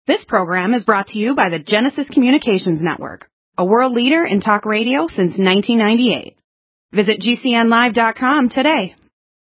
This program is brought to you by the Genesis Communications Network, a world leader in talk radio since 1998. Visit GCNlive.com today.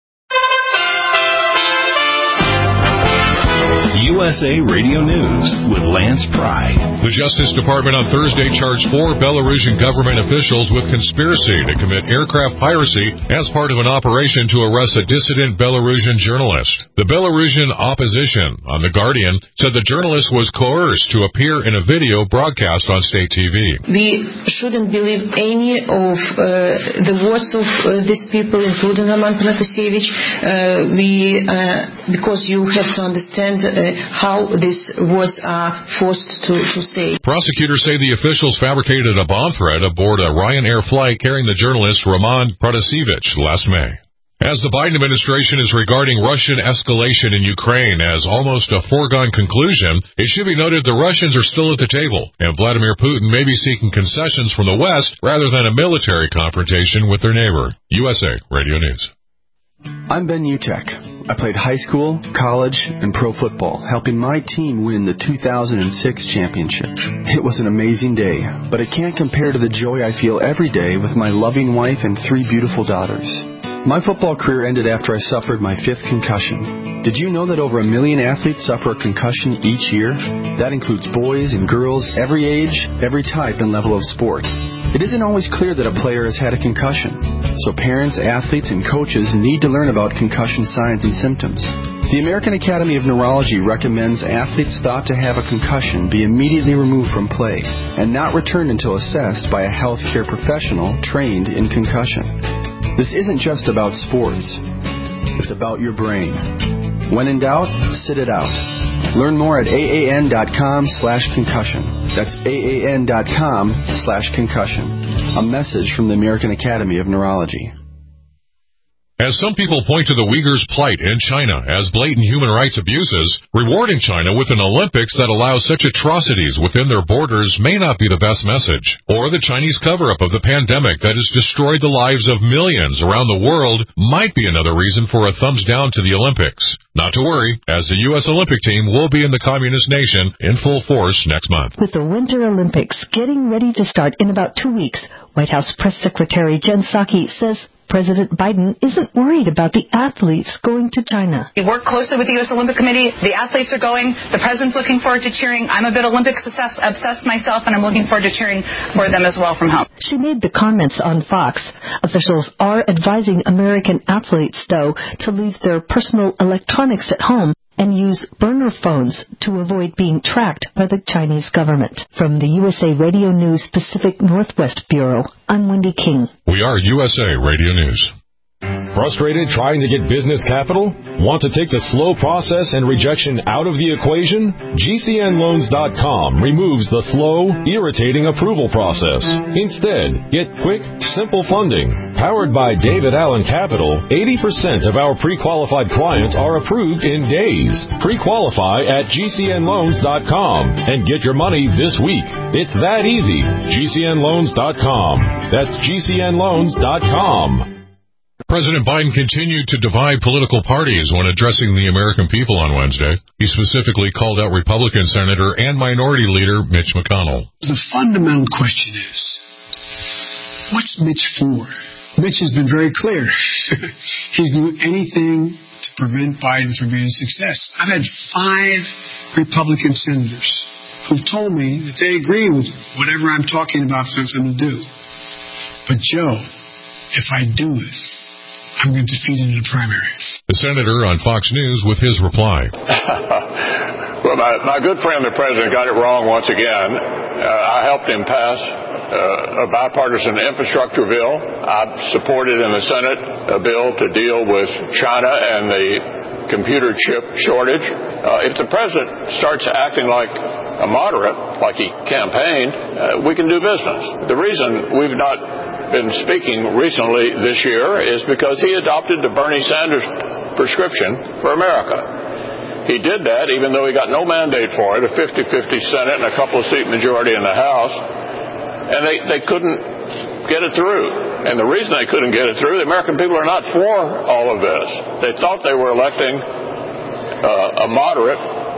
USA Radio News with Lance Pry. The Justice Department on Thursday charged 4 Belarusian government officials with conspiracy to commit aircraft piracy as part of an operation to arrest a dissident Belarusian journalist. The Belarusian opposition on The Guardian said the journalist was coerced to appear in a video broadcast on state TV. We shouldn't believe any of the words of these people, including Roman Protasevich, because you have to understand how these words are forced to say. Prosecutors say the officials fabricated a bomb threat aboard a Ryanair flight carrying the journalist Roman Protasevich last May. As the Biden administration is regarding Russian escalation in Ukraine as almost a foregone conclusion, it should be noted the Russians are still at the table, and Vladimir Putin may be seeking concessions from the West rather than a military confrontation with their neighbor. USA Radio News. I'm Ben Utek. I played high school, college, and pro football, helping my team win the 2006 championship. It was an amazing day, but it can't compare to the joy I feel every day with my loving wife and 3 beautiful daughters. My football career ended after I suffered my 5th concussion. Did you know that over 1 million athletes suffer a concussion each year? That includes boys and girls, every age, every type and level of sport. It isn't always clear that a player has had a concussion, so parents, athletes, and coaches need to learn about concussion signs and symptoms. The American Academy of Neurology recommends athletes thought to have a concussion be immediately removed from play and not returned until assessed by a healthcare professional trained in concussion. This isn't just about sports. It's about your brain. When in doubt, sit it out. Learn more at AAN.com/concussion. That's AAN.com/concussion. A message from the American Academy of Neurology. As some people point to the Uyghurs' plight in China as blatant human rights abuses, rewarding China with an Olympics that allows such atrocities within their borders may not be the best message. Or the Chinese cover-up of the pandemic that has destroyed the lives of millions around the world might be another reason for a thumbs down to the Olympics. Not to worry, as the U.S. Olympic team will be in the communist nation in full force next month. With the Winter Olympics getting ready to start in about 2 weeks, White House Press Secretary Jen Psaki says President Biden isn't worried about the athletes going to China. We work closely with the U.S. Olympic Committee. The athletes are going. The president's looking forward to cheering. I'm a bit Olympics obsessed myself, and I'm looking forward to cheering for them as well from home. She made the comments on Fox. Officials are advising American athletes, though, to leave their personal electronics at home and use burner phones to avoid being tracked by the Chinese government. From the USA Radio News Pacific Northwest Bureau, I'm Wendy King. We are USA Radio News. Frustrated trying to get business capital? Want to take the slow process and rejection out of the equation? GCNloans.com removes the slow, irritating approval process. Instead, get quick, simple funding. Powered by David Allen Capital, 80% of our pre-qualified clients are approved in days. Pre-qualify at GCNloans.com and get your money this week. It's that easy. GCNloans.com. That's GCNloans.com. President Biden continued to divide political parties when addressing the American people on Wednesday. He specifically called out Republican Senator and Minority Leader Mitch McConnell. The fundamental question is, what's Mitch for? Mitch has been very clear. He's doing anything to prevent Biden from being a success. I've had 5 Republican senators who've told me that they agree with whatever I'm talking about for them to do. But Joe, if I do it, I'm going to defeat him in the primary. The senator on Fox News with his reply. Well, my good friend, the president, got it wrong once again. I helped him pass a bipartisan infrastructure bill. I supported in the Senate a bill to deal with China and the computer chip shortage. If the president starts acting like a moderate, like he campaigned, we can do business. The reason we've not been speaking recently this year is because he adopted the Bernie Sanders prescription for America. He did that even though he got no mandate for it, a 50-50 Senate and a couple of seat majority in the House, and they couldn't get it through. And the reason they couldn't get it through, the American people are not for all of this. They thought they were electing a moderate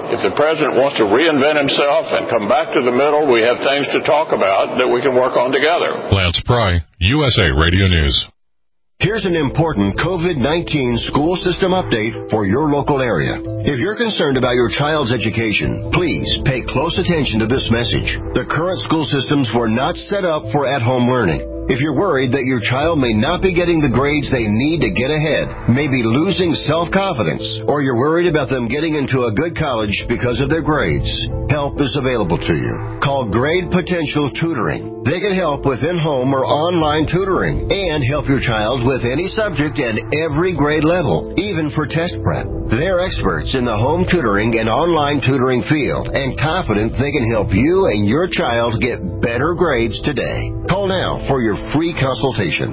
If the president wants to reinvent himself and come back to the middle, we have things to talk about that we can work on together. Lance Pry, USA Radio News. Here's an important COVID-19 school system update for your local area. If you're concerned about your child's education, please pay close attention to this message. The current school systems were not set up for at-home learning. If you're worried that your child may not be getting the grades they need to get ahead, maybe losing self-confidence, or you're worried about them getting into a good college because of their grades, help is available to you. Call Grade Potential Tutoring. They can help with in-home or online tutoring and help your child with any subject and every grade level, even for test prep. They're experts in the home tutoring and online tutoring field and confident they can help you and your child get better grades today. Call now for your free consultation.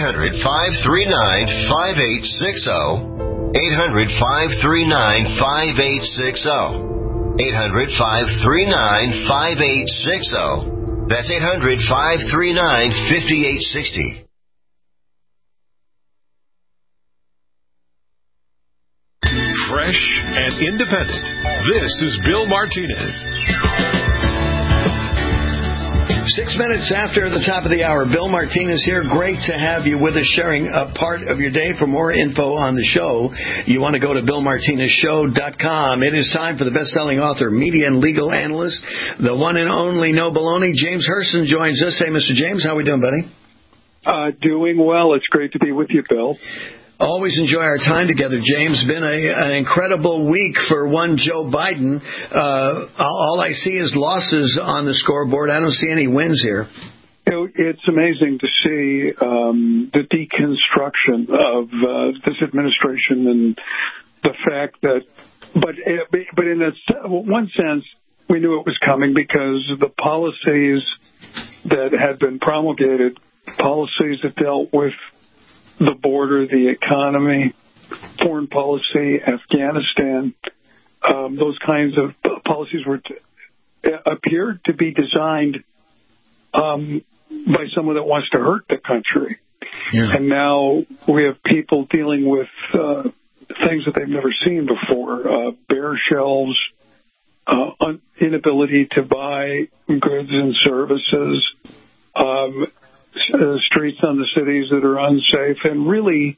800-539-5860. 800-539-5860. 800-539-5860. That's 800-539-5860. Fresh and independent. This is Bill Martinez. 6 minutes after the top of the hour, Bill Martinez here. Great to have you with us, sharing a part of your day. For more info on the show, you want to go to BillMartinezShow.com. It is time for the best-selling author, media and legal analyst, the one and only No Baloney, James Hurston joins us. Hey, Mr. James, how are we doing, buddy? Doing well. It's great to be with you, Bill. Always enjoy our time together, James. Been an incredible week for one Joe Biden. All I see is losses on the scoreboard. I don't see any wins here. It's amazing to see the deconstruction of this administration and the fact that, but in one sense, we knew it was coming because the policies that had been promulgated, policies that dealt with the border, the economy, foreign policy, Afghanistan, those kinds of policies appeared to be designed by someone that wants to hurt the country. Yeah. And now we have people dealing with things that they've never seen before, bare shelves, inability to buy goods and services, streets on the cities that are unsafe. And really,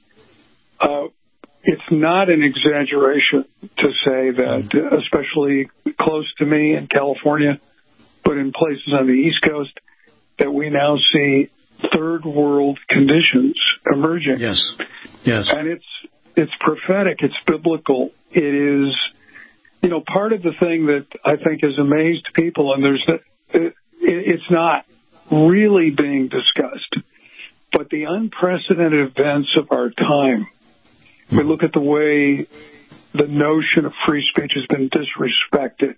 it's not an exaggeration to say that, especially close to me in California, but in places on the East Coast, that we now see third world conditions emerging. Yes. Yes. And it's prophetic. It's biblical. It is, part of the thing that I think has amazed people, and it's not really being discussed, but the unprecedented events of our time. We look at the way the notion of free speech has been disrespected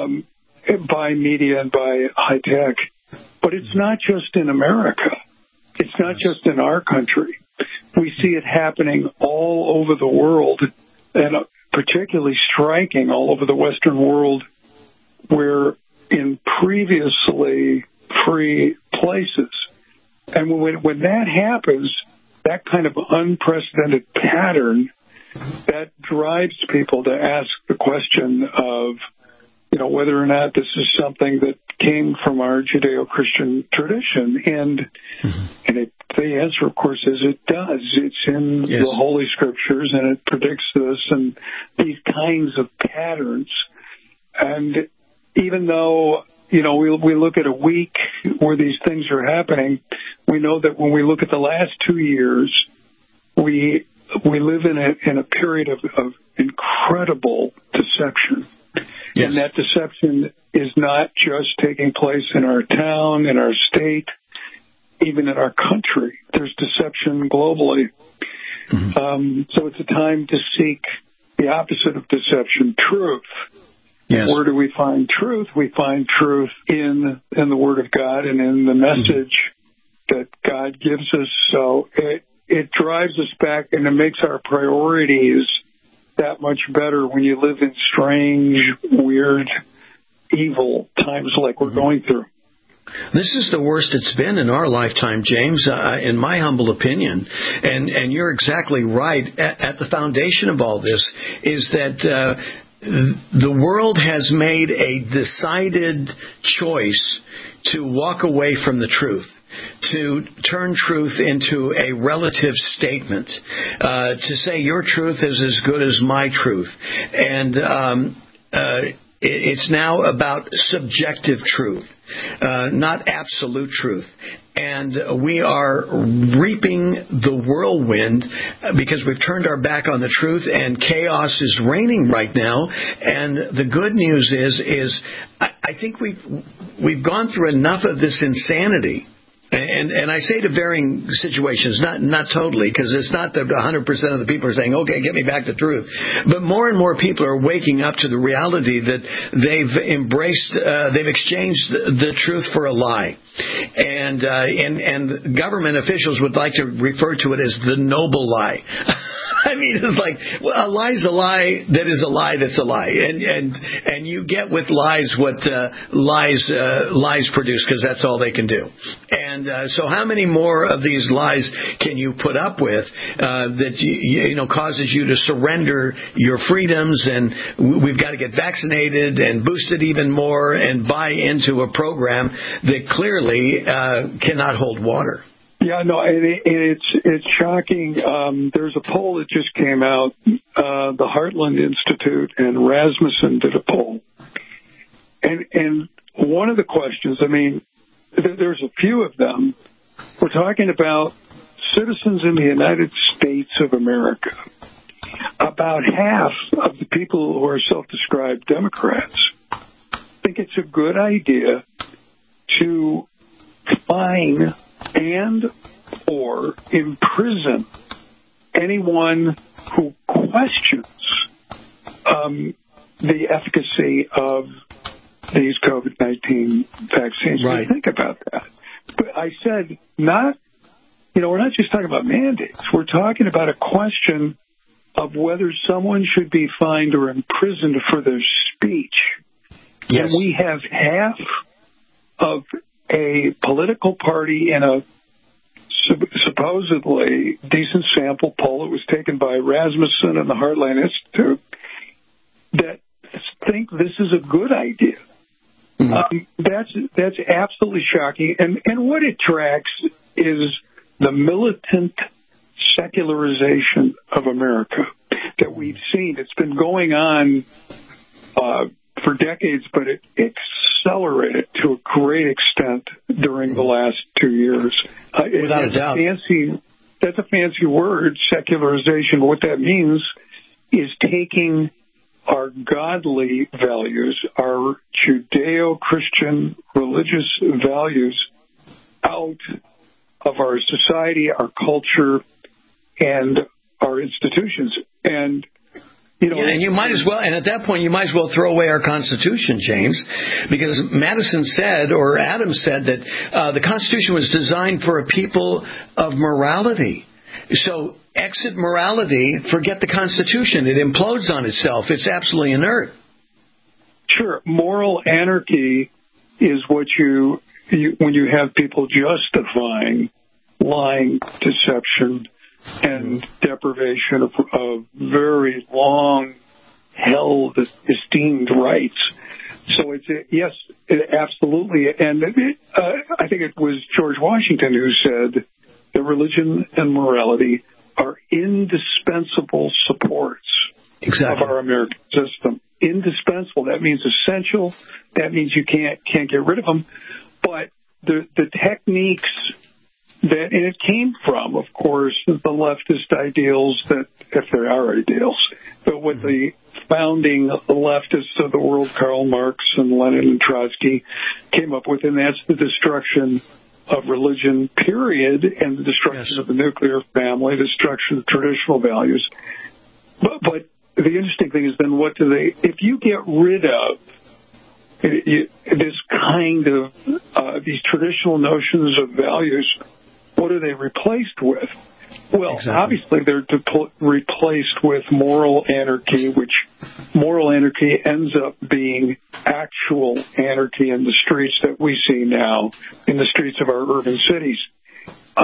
by media and by high tech. But it's not just in America. It's not just in our country. We see it happening all over the world, and particularly striking all over the Western world, where in previously free places. And when that happens, that kind of unprecedented pattern, that drives people to ask the question of, whether or not this is something that came from our Judeo-Christian tradition. And the answer, of course, is it does. It's in the Holy Scriptures, and it predicts this and these kinds of patterns. And even though, we look at a week where these things are happening, we know that when we look at the last 2 years, we live in a period of incredible deception. Yes. And that deception is not just taking place in our town, in our state, even in our country. There's deception globally. So it's a time to seek the opposite of deception, truth. Yes. Where do we find truth? We find truth in the Word of God and in the message that God gives us. So it drives us back, and it makes our priorities that much better when you live in strange, weird, evil times like we're going through. This is the worst it's been in our lifetime, James, in my humble opinion. And you're exactly right. At the foundation of all this is that the world has made a decided choice to walk away from the truth, to turn truth into a relative statement, to say your truth is as good as my truth. And it's now about subjective truth, not absolute truth. And we are reaping the whirlwind because we've turned our back on the truth, and chaos is reigning right now. And the good news is I think we've gone through enough of this insanity. And I say to varying situations, not totally, because it's not that 100% of the people are saying, okay, get me back to truth. But more and more people are waking up to the reality that they've exchanged the truth for a lie. And government officials would like to refer to it as the noble lie. I mean, it's like, well, a lie's a lie that is a lie that's a lie. And you get with lies what lies produce, because that's all they can do. And so how many more of these lies can you put up with that causes you to surrender your freedoms, and we've got to get vaccinated and boosted even more and buy into a program that clearly cannot hold water. Yeah, no, it's shocking. There's a poll that just came out. The Heartland Institute and Rasmussen did a poll. And one of the questions, I mean, there's a few of them. We're talking about citizens in the United States of America. About half of the people who are self-described Democrats think it's a good idea to fine and or imprison anyone who questions the efficacy of these COVID-19 vaccines. Right. Think about that. But I said, we're not just talking about mandates. We're talking about a question of whether someone should be fined or imprisoned for their speech. Yes. And we have half of a political party in a supposedly decent sample poll that was taken by Rasmussen and the Heartland Institute that think this is a good idea. That's absolutely shocking. And what it tracks is the militant secularization of America that we've seen. It's been going on for decades, but it accelerated to a great extent during the last 2 years. Without a doubt. That's a fancy word, secularization. What that means is taking our godly values, our Judeo-Christian religious values out of our society, our culture, and our institutions. And and you might as well, and at that point, you might as well throw away our Constitution, James, because Madison said, or Adams said, that the Constitution was designed for a people of morality. So exit morality, forget the Constitution. It implodes on itself. It's absolutely inert. Sure. Moral anarchy is what you when you have people justifying lying, deception, and deprivation of very long-held, esteemed rights. So yes, absolutely. And I think it was George Washington who said that religion and morality are indispensable supports of our American system. Indispensable. That means essential. That means you can't get rid of them. But the techniques and it came from, of course, the leftist ideals that, if there are ideals, but what the founding leftists of the world, Karl Marx and Lenin and Trotsky, came up with, and that's the destruction of religion, period, and the destruction of the nuclear family, the destruction of traditional values. But the interesting thing is then if you get rid of this kind of, these traditional notions of values, what are they replaced with? Well, obviously they're replaced with moral anarchy, which moral anarchy ends up being actual anarchy in the streets that we see now, in the streets of our urban cities.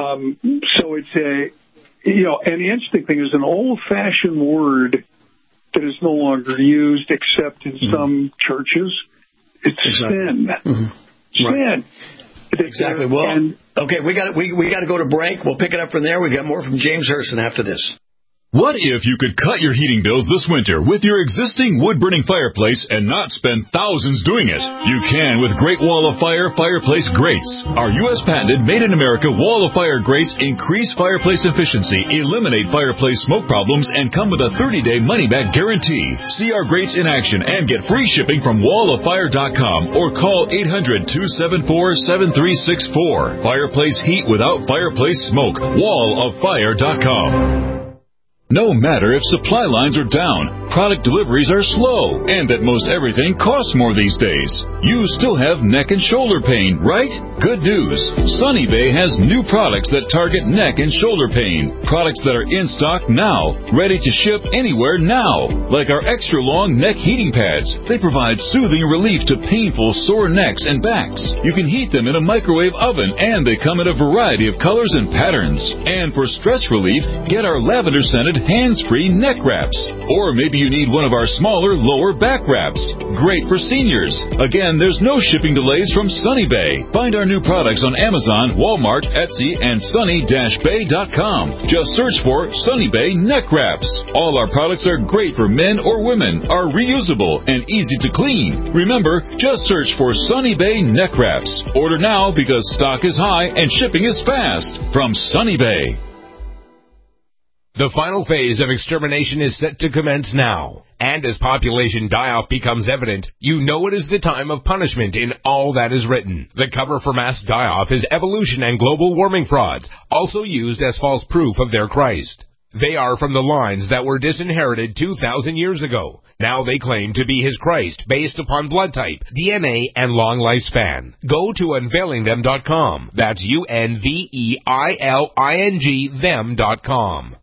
So it's and the interesting thing is an old-fashioned word that is no longer used except in some churches. It's sin. Sin. Exactly. Well, okay, we got to go to break. We'll pick it up from there. We've got more from James Herson after this. What if you could cut your heating bills this winter with your existing wood-burning fireplace and not spend thousands doing it? You can with Great Wall of Fire fireplace grates. Our U.S. patented made-in-America Wall of Fire grates increase fireplace efficiency, eliminate fireplace smoke problems, and come with a 30-day money-back guarantee. See our grates in action and get free shipping from walloffire.com or call 800-274-7364. Fireplace heat without fireplace smoke. walloffire.com. No matter if supply lines are down, product deliveries are slow, and that most everything costs more these days, you still have neck and shoulder pain, right? Good news. Sunny Bay has new products that target neck and shoulder pain. Products that are in stock now, ready to ship anywhere now. Like our extra long neck heating pads. They provide soothing relief to painful sore necks and backs. You can heat them in a microwave oven, and they come in a variety of colors and patterns. And for stress relief, get our lavender scented hands-free neck wraps. Or maybe you need one of our smaller lower back wraps. Great for seniors. Again, there's no shipping delays from Sunny Bay. Find our new products on Amazon, Walmart, Etsy, and sunny-bay.com. Just search for Sunny Bay neck wraps. All our products are great for men or women, are reusable, and easy to clean. Remember, just search for Sunny Bay neck wraps. Order now because stock is high and shipping is fast. From Sunny Bay. The final phase of extermination is set to commence now. And as population die-off becomes evident, you know it is the time of punishment in all that is written. The cover for mass die-off is evolution and global warming frauds, also used as false proof of their Christ. They are from the lines that were disinherited 2,000 years ago. Now they claim to be his Christ based upon blood type, DNA, and long lifespan. Go to unveilingthem.com. That's UNVEILING them.com.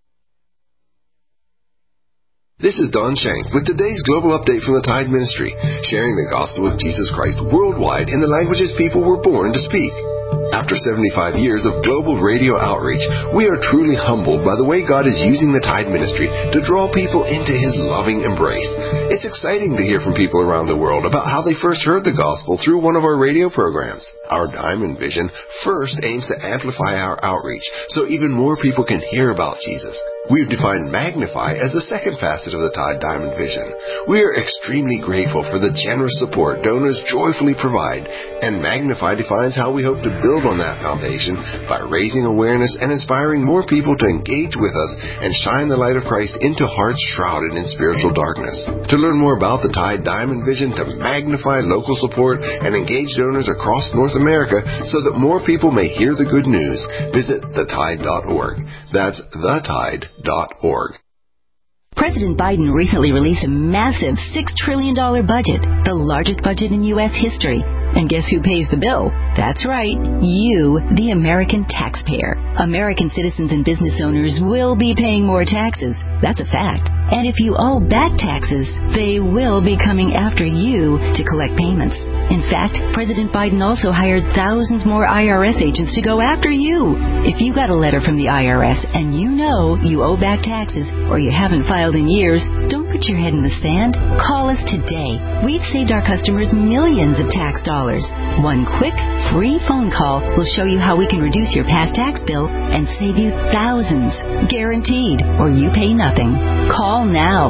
This is Don Shank with today's global update from the Tide Ministry, sharing the gospel of Jesus Christ worldwide in the languages people were born to speak. After 75 years of global radio outreach, we are truly humbled by the way God is using the Tide Ministry to draw people into His loving embrace. It's exciting to hear from people around the world about how they first heard the gospel through one of our radio programs. Our Diamond Vision first aims to amplify our outreach so even more people can hear about Jesus. We've defined Magnify as the second facet of the Tide Diamond Vision. We are extremely grateful for the generous support donors joyfully provide, and Magnify defines how we hope to build on that foundation by raising awareness and inspiring more people to engage with us and shine the light of Christ into hearts shrouded in spiritual darkness. To learn more about the Tide Diamond Vision, to magnify local support and engage donors across North America so that more people may hear the good news, visit thetide.org. That's thetide.org. President Biden recently released a massive $6 trillion budget, the largest budget in U.S. history. And guess who pays the bill? That's right, you, the American taxpayer. American citizens and business owners will be paying more taxes. That's a fact. And if you owe back taxes, they will be coming after you to collect payments. In fact, President Biden also hired thousands more IRS agents to go after you. If you got a letter from the IRS and you know you owe back taxes or you haven't filed in years, don't put your head in the sand. Call us today. We've saved our customers millions of tax dollars. One quick, free phone call will show you how we can reduce your past tax bill and save you thousands. Guaranteed, or you pay nothing. Call now.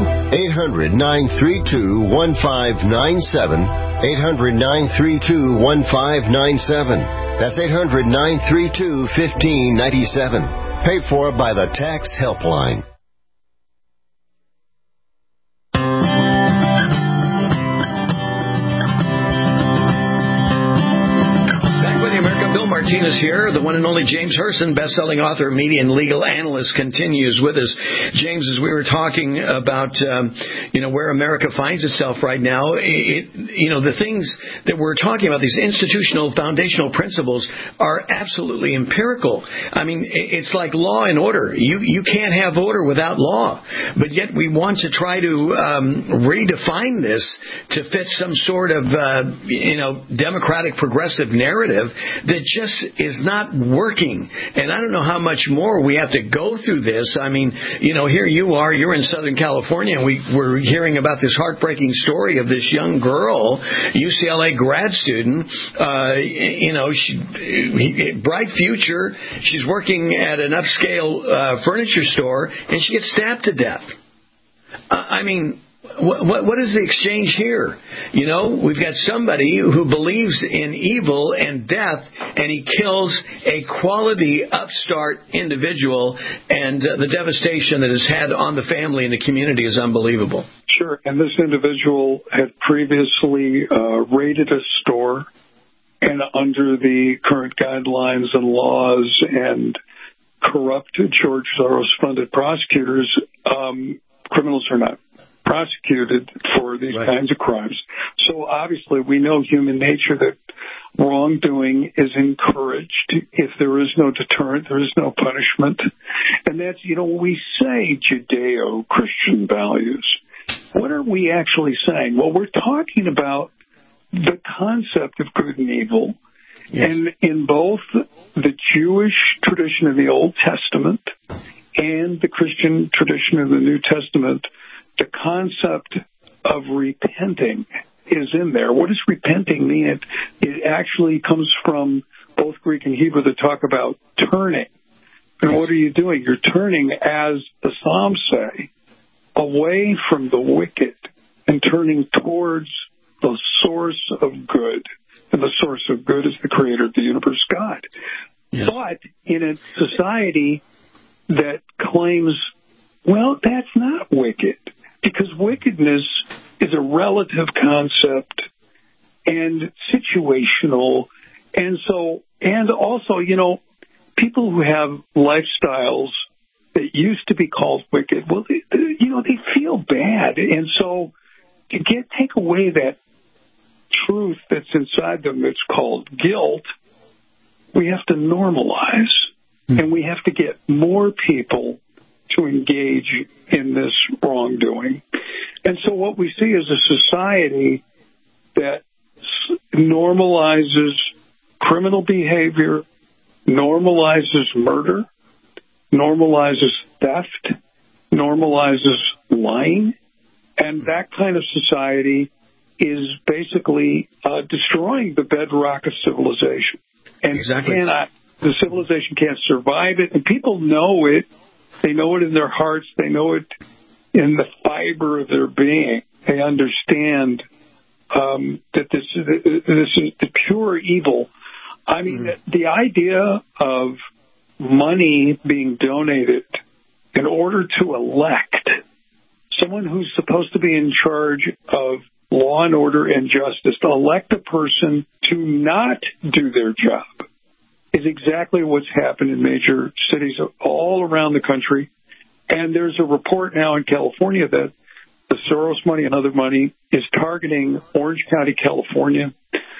800-932-1597. 800-932-1597. That's 800-932-1597. Paid for by the Tax Helpline. Martinez here. The one and only James Herson, best-selling author, media, and legal analyst, continues with us. James, as we were talking about, where America finds itself right now, the things that we're talking about, these institutional, foundational principles, are absolutely empirical. I mean, it's like law and order. You can't have order without law, but yet we want to try to redefine this to fit some sort of, democratic progressive narrative that just is not working. And I don't know how much more we have to go through this. I mean, here you're in Southern California, and we're hearing about this heartbreaking story of this young girl, UCLA grad student, bright future. She's working at an upscale furniture store, and she gets stabbed to death. I mean, what is the exchange here? We've got somebody who believes in evil and death, and he kills a quality upstart individual, and the devastation that it's had on the family and the community is unbelievable. Sure, and this individual had previously raided a store, and under the current guidelines and laws and corrupt George Soros-funded prosecutors, criminals are not prosecuted for these kinds of crimes. So obviously we know human nature, that wrongdoing is encouraged. If there is no deterrent, there is no punishment. And that's, we say Judeo-Christian values. What are we actually saying? Well, we're talking about the concept of good and evil. Yes. And in both the Jewish tradition of the Old Testament and the Christian tradition of the New Testament, the concept of repenting is in there. What does repenting mean? It actually comes from both Greek and Hebrew that talk about turning. And what are you doing? You're turning, as the Psalms say, away from the wicked and turning towards the source of good. And the source of good is the creator of the universe, God. Yes. But in a society that claims, well, that's not wicked, because wickedness is a relative concept and situational. And also, people who have lifestyles that used to be called wicked, well, they feel bad. And so to take away that truth that's inside them that's called guilt, we have to normalize, and we have to get more people to engage in this wrongdoing. And so what we see is a society that normalizes criminal behavior, normalizes murder, normalizes theft, normalizes lying, and that kind of society is basically destroying the bedrock of civilization. And the civilization can't survive it, and people know it. They know it in their hearts. They know it in the fiber of their being. They understand that this is the pure evil. I mean, the idea of money being donated in order to elect someone who's supposed to be in charge of law and order and justice, to elect a person to not do their job, is exactly what's happened in major cities all around the country. And there's a report now in California that the Soros money and other money is targeting Orange County, California,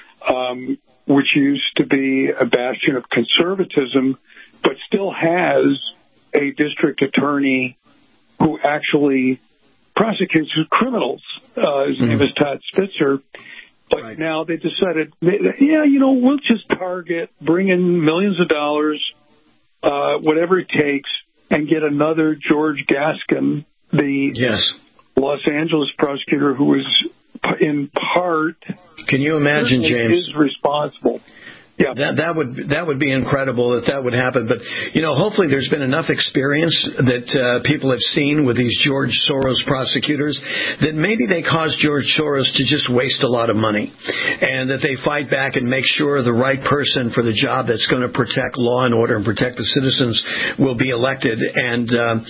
which used to be a bastion of conservatism, but still has a district attorney who actually prosecutes criminals. His name is Todd Spitzer. But now they decided, we'll just target, bring in millions of dollars, whatever it takes, and get another George Gaskin, the Los Angeles prosecutor who was in part... Can you imagine, James? ...is responsible. Yeah, that would be incredible if that would happen. But, hopefully there's been enough experience that people have seen with these George Soros prosecutors that maybe they cause George Soros to just waste a lot of money, and that they fight back and make sure the right person for the job that's going to protect law and order and protect the citizens will be elected. And,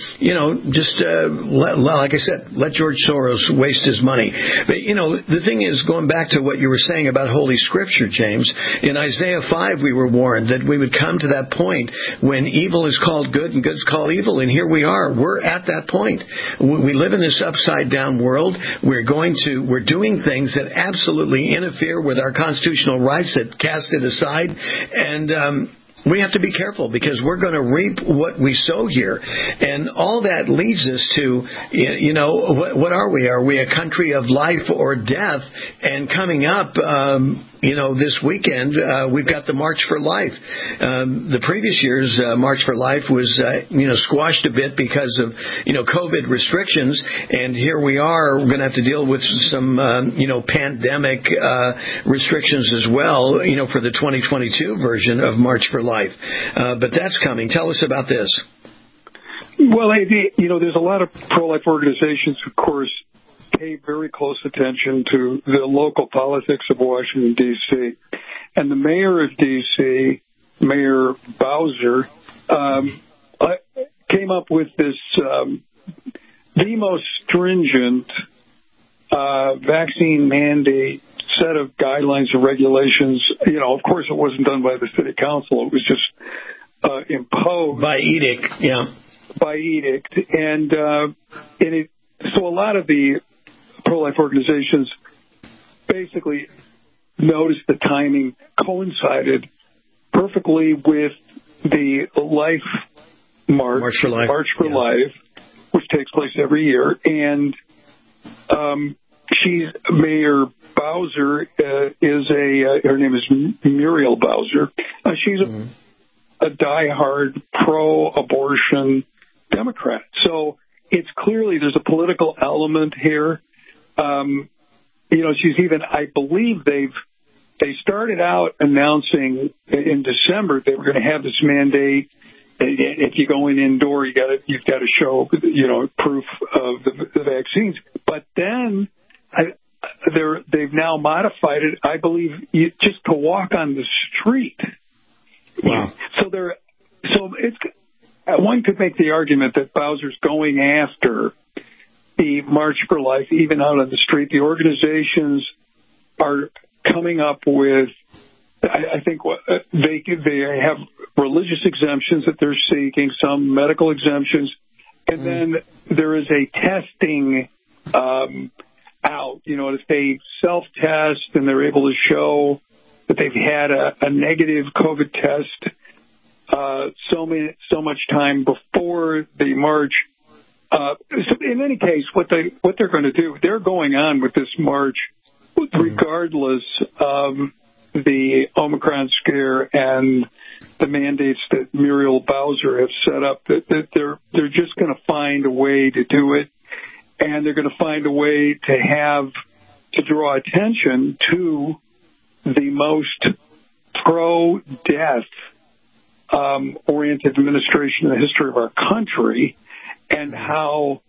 like I said, let George Soros waste his money. But, the thing is, going back to what you were saying about Holy Scripture, James, in Isaiah 5, we were warned that we would come to that point when evil is called good and good is called evil, and here we are. We're at that point. We live in this upside-down world. We're doing things that absolutely interfere with our constitutional rights, that cast it aside, and we have to be careful, because we're going to reap what we sow here. And all that leads us to, what are we? Are we a country of life or death? And coming up, this weekend, we've got the March for Life. The previous year's March for Life was, squashed a bit because of, COVID restrictions. And here we are. We're going to have to deal with some, pandemic restrictions as well, for the 2022 version of March for Life. But that's coming. Tell us about this. Well, there's a lot of pro-life organizations, of course, pay very close attention to the local politics of Washington, D.C. And the mayor of D.C., Mayor Bowser, came up with this the most stringent vaccine mandate set of guidelines and regulations. Of course, it wasn't done by the city council. It was just imposed. By edict, yeah. By edict. And so a lot of the pro-life organizations basically noticed the timing coincided perfectly with the Life March for Life, which takes place every year. And Mayor Bowser her name is Muriel Bowser. She's a diehard pro-abortion Democrat. So it's clearly there's a political element here. She's even, I believe they started out announcing in December they were going to have this mandate. If you go in indoor, you've got to show, proof of the vaccines. But then they've now modified it, I believe, just to walk on the street. Wow. So it's, one could make the argument that Bowser's going after the March for Life, even out on the street. The organizations are coming up with, I think, they have religious exemptions that they're seeking, some medical exemptions, and then there is a testing out. If they self-test and they're able to show that they've had a negative COVID test so much time before the March. So in any case, what they're going to do, they're going on with this march regardless of the Omicron scare and the mandates that Muriel Bowser has set up. That they're just going to find a way to do it, and they're going to find a way to draw attention to the most pro-death oriented administration in the history of our country. And how,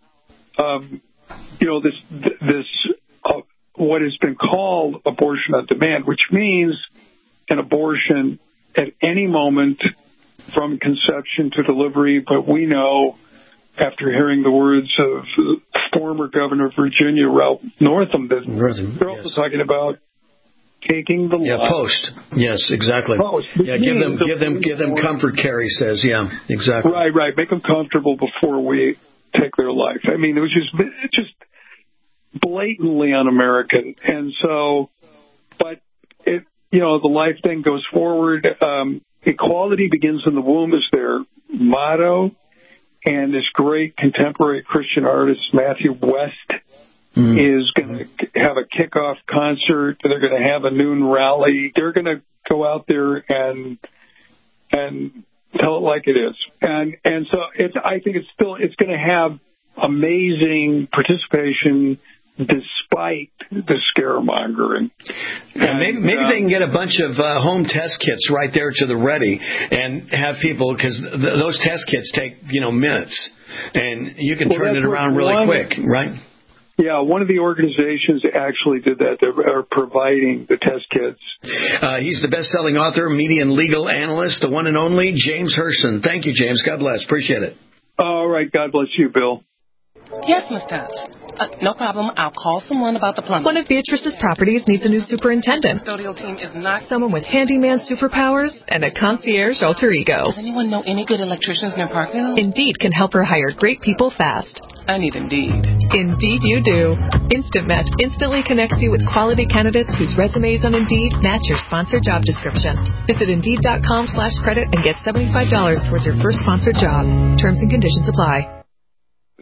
this what has been called abortion on demand, which means an abortion at any moment from conception to delivery. But we know, after hearing the words of former Governor of Virginia, Ralph Northam, that they're also talking about taking the life. Post. Yes, exactly. Post. Yeah, give them comfort, Kerry says. Yeah, exactly. Right. Make them comfortable before we take their life. I mean, it was just blatantly un-American. And so, but the life thing goes forward. Equality begins in the womb is their motto. And this great contemporary Christian artist, Matthew West, is going to have a kickoff concert. They're going to have a noon rally. They're going to go out there and tell it like it is. And so I think it's going to have amazing participation despite the scaremongering. Maybe they can get a bunch of home test kits right there to the ready and have people, because those test kits take minutes, and you can turn it around really quick, right? Yeah, one of the organizations actually did that. They are providing the test kits. He's the best-selling author, media and legal analyst, the one and only James Herson. Thank you, James. God bless. Appreciate it. All right. God bless you, Bill. Yes, Miss Tubbs. No problem. I'll call someone about the plumbing. One of Beatrice's properties needs a new superintendent. The custodial team is not someone with handyman superpowers and a concierge alter ego. Does anyone know any good electricians near Parkville? Indeed can help her hire great people fast. I need Indeed. Indeed you do. Instant Match instantly connects you with quality candidates whose resumes on Indeed match your sponsored job description. Visit Indeed.com/credit and get $75 towards your first sponsored job. Terms and conditions apply. Nobody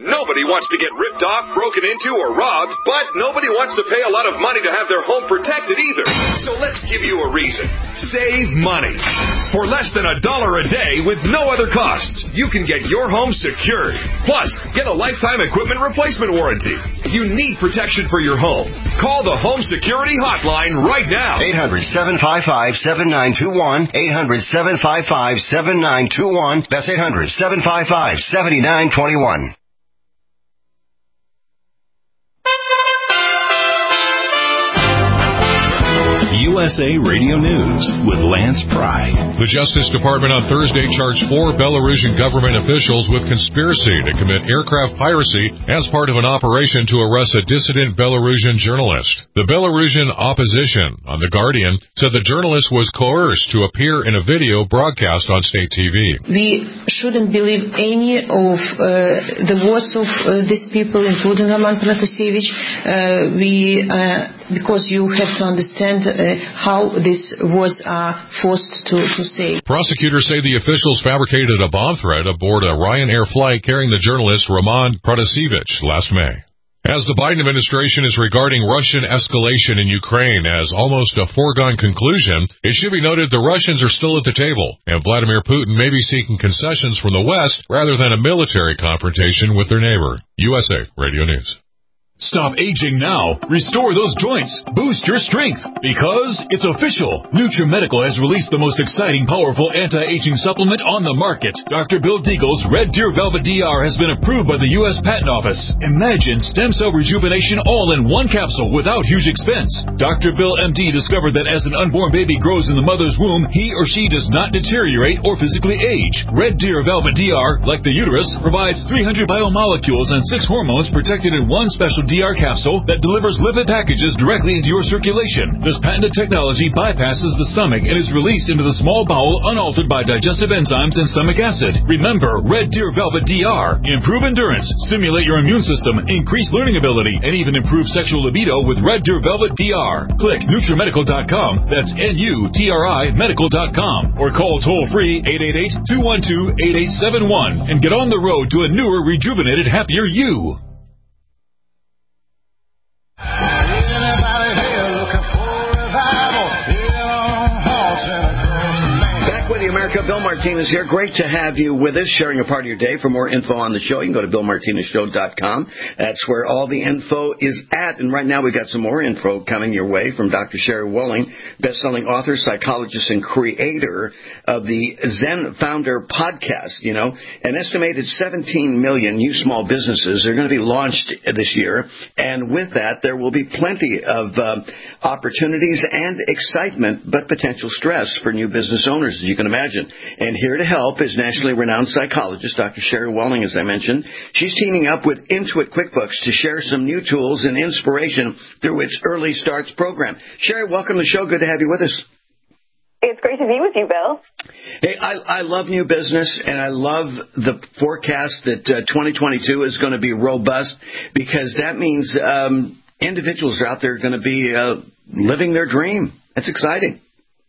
wants to get ripped off, broken into, or robbed, but nobody wants to pay a lot of money to have their home protected either. So let's give you a reason. Save money. For less than $1 a day with no other costs, you can get your home secured. Plus, get a lifetime equipment replacement warranty. You need protection for your home. Call the Home Security Hotline right now. 800-755-7921. 800-755-7921. That's 800-755-7921. USA Radio News with Lance Pry. The Justice Department on Thursday charged 4 Belarusian government officials with conspiracy to commit aircraft piracy as part of an operation to arrest a dissident Belarusian journalist. The Belarusian opposition on The Guardian said the journalist was coerced to appear in a video broadcast on state TV. We shouldn't believe any of the words of these people, including Roman Protasevich. Because you have to understand how these words are forced to say. Prosecutors say the officials fabricated a bomb threat aboard a Ryanair flight carrying the journalist Roman Protasevich last May. As the Biden administration is regarding Russian escalation in Ukraine as almost a foregone conclusion, it should be noted the Russians are still at the table, and Vladimir Putin may be seeking concessions from the West rather than a military confrontation with their neighbor. USA Radio News. Stop aging now. Restore those joints. Boost your strength. Because it's official. NutriMedical has released the most exciting, powerful anti-aging supplement on the market. Dr. Bill Deagle's Red Deer Velvet DR has been approved by the U.S. Patent Office. Imagine stem cell rejuvenation all in one capsule without huge expense. Dr. Bill MD discovered that as an unborn baby grows in the mother's womb, he or she does not deteriorate or physically age. Red Deer Velvet DR, like the uterus, provides 300 biomolecules and 6 hormones protected in one special DR capsule that delivers lipid packages directly into your circulation. This patented technology bypasses the stomach and is released into the small bowel unaltered by digestive enzymes and stomach acid. Remember, Red Deer Velvet DR. Improve endurance, stimulate your immune system, increase learning ability, and even improve sexual libido with Red Deer Velvet DR. Click NutriMedical.com, that's NUTRI Medical.com, or call toll-free 888-212-8871 and get on the road to a newer, rejuvenated, happier you. America, Bill Martinez here. Great to have you with us, sharing a part of your day. For more info on the show, you can go to BillMartinezShow.com. That's where all the info is at. And right now we've got some more info coming your way from Dr. Sherry Welling, best-selling author, psychologist, and creator of the Zen Founder podcast. You know, an estimated 17 million new small businesses are going to be launched this year. And with that, there will be plenty of opportunities and excitement, but potential stress for new business owners, as you can imagine. And here to help is nationally renowned psychologist Dr. Sherry Welling, as I mentioned. She's teaming up with Intuit QuickBooks to share some new tools and inspiration through its Early Starts program. Sherry, welcome to the show. Good to have you with us. It's great to be with you, Bill. Hey, I love new business, and I love the forecast that 2022 is going to be robust, because that means individuals are out there going to be living their dream. That's exciting.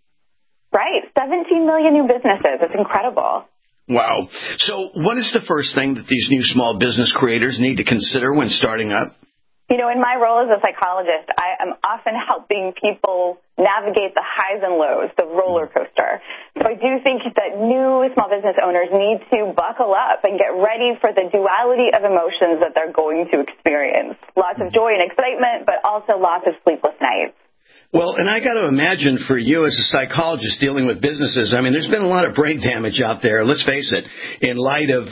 Right. 17 million new businesses. It's incredible. Wow. So what is the first thing that these new small business creators need to consider when starting up? You know, in my role as a psychologist, I am often helping people navigate the highs and lows, the roller coaster. So I do think that new small business owners need to buckle up and get ready for the duality of emotions that they're going to experience. Lots of joy and excitement, but also lots of sleepless nights. Well, and I got to imagine for you as a psychologist dealing with businesses, I mean, there's been a lot of brain damage out there, let's face it, in light of,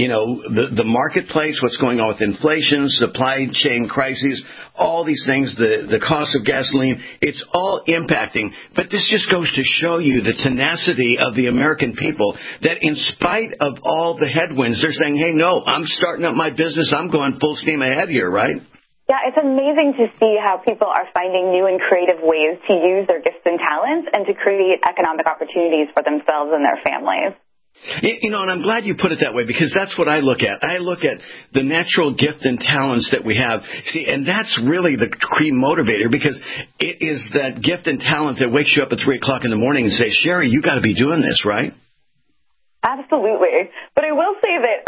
the marketplace, what's going on with inflation, supply chain crises, all these things, the cost of gasoline, it's all impacting. But this just goes to show you the tenacity of the American people, that in spite of all the headwinds, they're saying, hey, no, I'm starting up my business, I'm going full steam ahead here, right? Yeah, it's amazing to see how people are finding new and creative ways to use their gifts and talents and to create economic opportunities for themselves and their families. You know, and I'm glad you put it that way, because that's what I look at. I look at the natural gift and talents that we have. See, and that's really the key motivator, because it is that gift and talent that wakes you up at 3 o'clock in the morning and says, Sherry, you got to be doing this, right? Absolutely. But I will say that,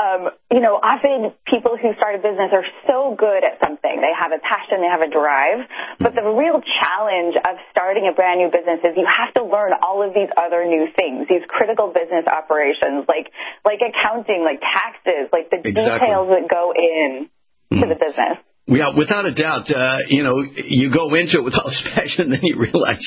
often people who start a business are so good at something. They have a passion, they have a drive. But the real challenge of starting a brand new business is you have to learn all of these other new things, these critical business operations, like accounting, like taxes, like the details that go in to the business. Yeah, without a doubt, you go into it with all this passion, and then you realize,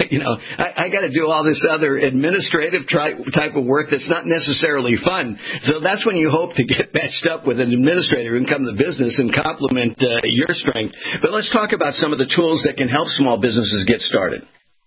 I got to do all this other administrative type of work that's not necessarily fun. So that's when you hope to get matched up with an administrator who can come to the business and complement your strength. But let's talk about some of the tools that can help small businesses get started.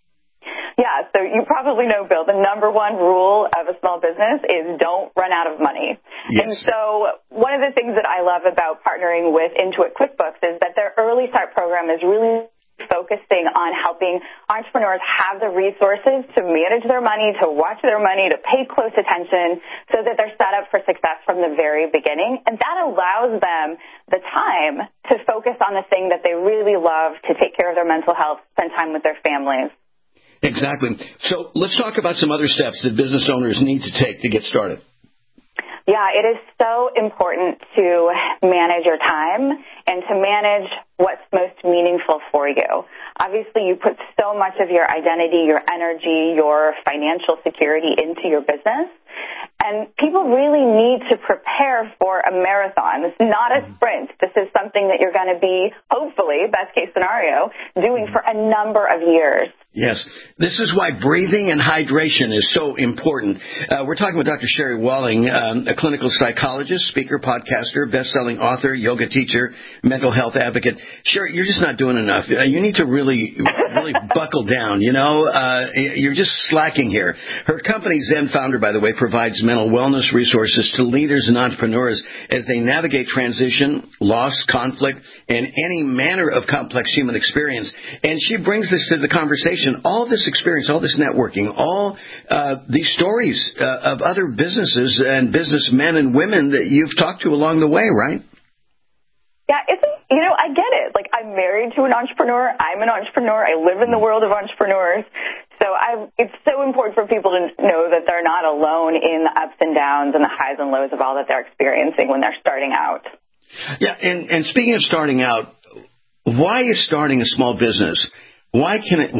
Yeah, so you probably know, Bill, the number one rule of a small business is don't run out of money. Yes. And so one of the things that I love about partnering with Intuit QuickBooks is that their Early Start program is really focusing on helping entrepreneurs have the resources to manage their money, to watch their money, to pay close attention so that they're set up for success from the very beginning. And that allows them the time to focus on the thing that they really love, to take care of their mental health, spend time with their families. Exactly. So let's talk about some other steps that business owners need to take to get started. Yeah, it is so important to manage your time and to manage what's most meaningful for you. Obviously, you put so much of your identity, your energy, your financial security into your business. And people really need to prepare for a marathon. It's not a sprint. This is something that you're going to be, hopefully, best case scenario, doing for a number of years. Yes. This is why breathing and hydration is so important. We're talking with Dr. Sherry Walling, a clinical psychologist, speaker, podcaster, best-selling author, yoga teacher, mental health advocate. Sherry, you're just not doing enough. You need to really buckle down. You're just slacking here. Her company, Zen Founder, by the way, provides mental wellness resources to leaders and entrepreneurs as they navigate transition, loss, conflict, and any manner of complex human experience. And she brings this to the conversation. All this experience, all this networking, all these stories of other businesses and businessmen and women that you've talked to along the way, right? Yeah, I get it. Like, I'm married to an entrepreneur. I'm an entrepreneur. I live in the world of entrepreneurs. So it's so important for people to know that they're not alone in the ups and downs and the highs and lows of all that they're experiencing when they're starting out. Yeah, and speaking of starting out, why is starting a small business? Why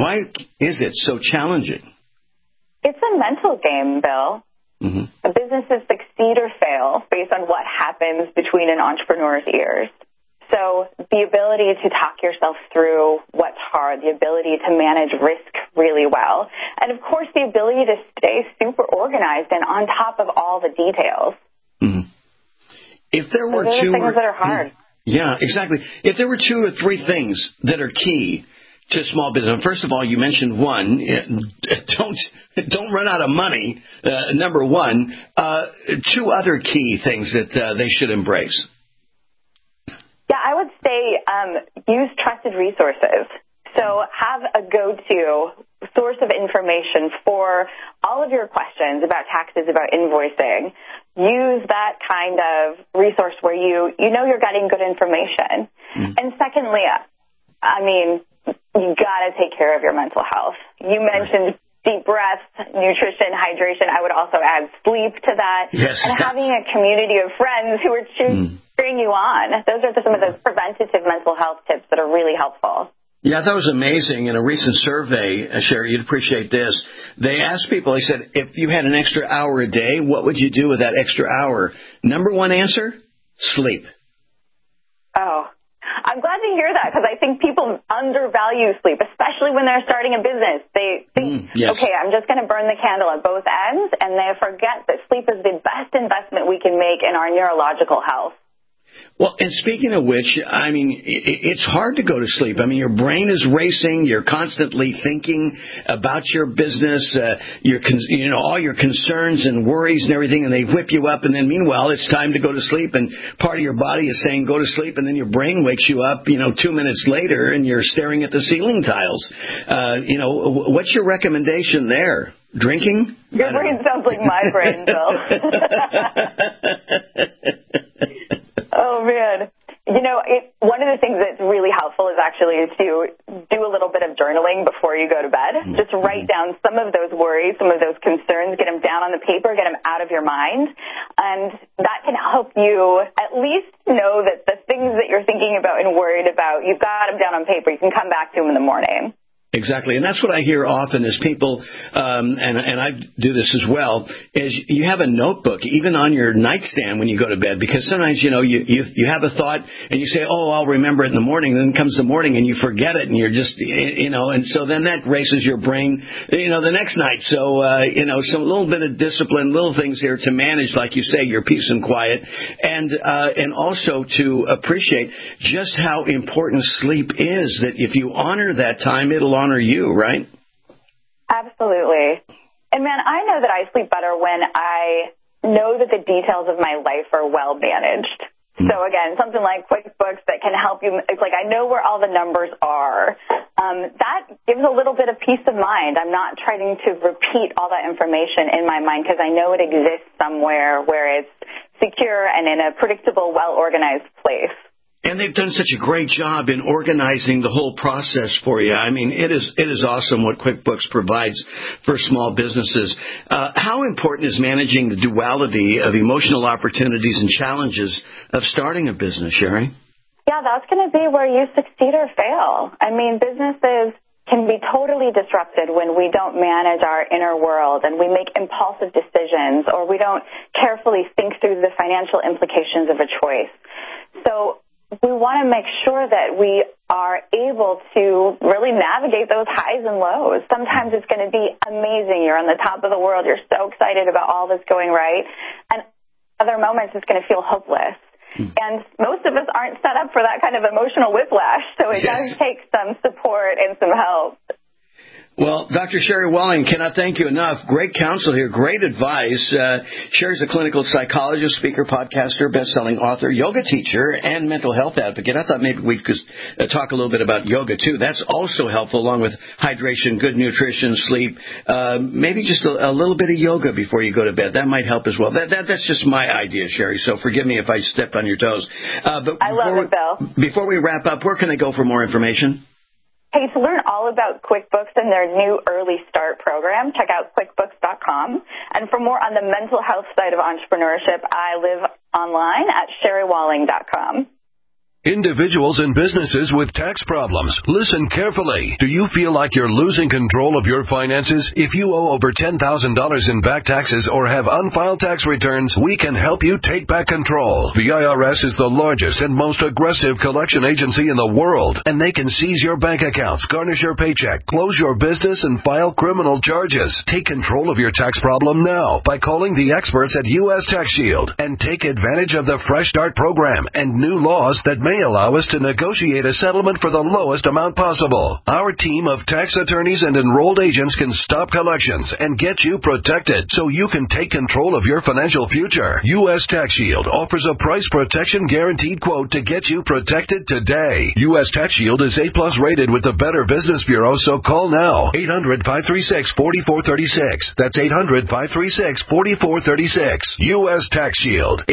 is it so challenging? It's a mental game, Bill. Mm-hmm. Businesses succeed or fail based on what happens between an entrepreneur's ears. So the ability to talk yourself through what's hard, the ability to manage risk really well, and, of course, the ability to stay super organized and on top of all the details. Mm-hmm. If there were those are the things that are hard. Yeah, exactly. If there were 2 or 3 things that are key to small business. First of all, you mentioned one, don't run out of money, number one. 2 other key things that they should embrace. Yeah, I would say use trusted resources. So have a go-to source of information for all of your questions about taxes, about invoicing. Use that kind of resource where you're getting good information. Mm. And secondly, you got to take care of your mental health. You mentioned deep breaths, nutrition, hydration. I would also add sleep to that. Yes. And having a community of friends who are cheering you on. Those are some of those preventative mental health tips that are really helpful. Yeah, that was amazing. In a recent survey, Sherry, you'd appreciate this. They asked people, they said, if you had an extra hour a day, what would you do with that extra hour? Number one answer, sleep. Oh, I'm glad to hear that because I think people undervalue sleep, especially when they're starting a business. They think, okay, I'm just going to burn the candle at both ends, and they forget that sleep is the best investment we can make in our neurological health. Well, and speaking of which, it's hard to go to sleep. Your brain is racing. You're constantly thinking about your business, all your concerns and worries and everything, and they whip you up. And then meanwhile, it's time to go to sleep, and part of your body is saying go to sleep, and then your brain wakes you up, 2 minutes later, and you're staring at the ceiling tiles. What's your recommendation there? Drinking? Your brain sounds like my brain, Bill. Oh, man. One of the things that's really helpful is actually to do a little bit of journaling before you go to bed. Just write down some of those worries, some of those concerns, get them down on the paper, get them out of your mind. And that can help you at least know that the things that you're thinking about and worried about, you've got them down on paper. You can come back to them in the morning. Exactly, and that's what I hear often is people, and I do this as well, is you have a notebook even on your nightstand when you go to bed, because sometimes you have a thought and you say, oh, I'll remember it in the morning, and then comes the morning and you forget it, and you're just and so then that races your brain the next night. So some little bit of discipline, little things here to manage, like you say, your peace and quiet, and also to appreciate just how important sleep is. That if you honor that time, it'll honor you, right? Absolutely. And man, I know that I sleep better when I know that the details of my life are well managed. So again, something like QuickBooks that can help you. It's like I know where all the numbers are. That gives a little bit of peace of mind. I'm not trying to repeat all that information in my mind because I know it exists somewhere where it's secure and in a predictable, well-organized place. And they've done such a great job in organizing the whole process for you. I mean, it is awesome what QuickBooks provides for small businesses. How important is managing the duality of emotional opportunities and challenges of starting a business, Sherry? Yeah, that's going to be where you succeed or fail. I mean, businesses can be totally disrupted when we don't manage our inner world and we make impulsive decisions or we don't carefully think through the financial implications of a choice. So we want to make sure that we are able to really navigate those highs and lows. Sometimes it's going to be amazing. You're on the top of the world. You're so excited about all this going right. And other moments it's going to feel hopeless. And most of us aren't set up for that kind of emotional whiplash. So it does take some support and some help. Well, Dr. Sherry Walling, cannot thank you enough. Great counsel here, great advice. Sherry's a clinical psychologist, speaker, podcaster, best-selling author, yoga teacher, and mental health advocate. I thought maybe we could talk a little bit about yoga, too. That's also helpful, along with hydration, good nutrition, sleep. Maybe just a little bit of yoga before you go to bed. That might help as well. That's just my idea, Sherry, so forgive me if I stepped on your toes. But I love it, Bill. Before we wrap up, where can they go for more information? Hey, to learn all about QuickBooks and their new Early Start program, check out QuickBooks.com. And for more on the mental health side of entrepreneurship, I live online at SherryWalling.com. Individuals and businesses with tax problems, listen carefully. Do you feel like you're losing control of your finances? If you owe over $10,000 in back taxes or have unfiled tax returns, we can help you take back control. The IRS is the largest and most aggressive collection agency in the world, and they can seize your bank accounts, garnish your paycheck, close your business, and file criminal charges. Take control of your tax problem now by calling the experts at U.S. Tax Shield and take advantage of the Fresh Start program and new laws that may allow us to negotiate a settlement for the lowest amount possible. Our team of tax attorneys and enrolled agents can stop collections and get you protected so you can take control of your financial future. U.S. Tax Shield offers a price protection guaranteed quote to get you protected today. U.S. Tax Shield is A+ rated with the Better Business Bureau, so call now. 800-536-4436. That's 800-536-4436. U.S. Tax Shield.